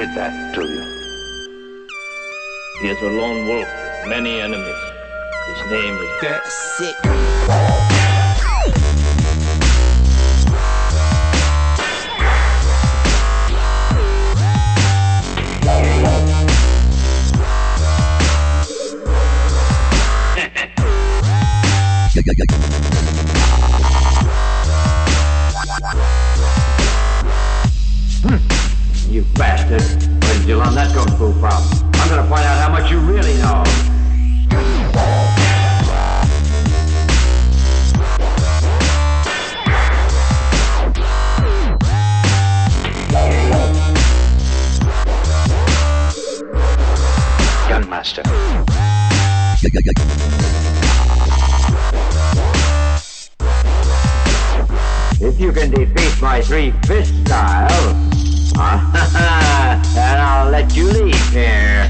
did that to you? He is a lone wolf, many enemies. His name is... That's it. You bastard. Where did you learn that kung fu from? I'm gonna find out how much you really know. Gunmaster. If you can defeat my three-fist style, then I'll let you leave here.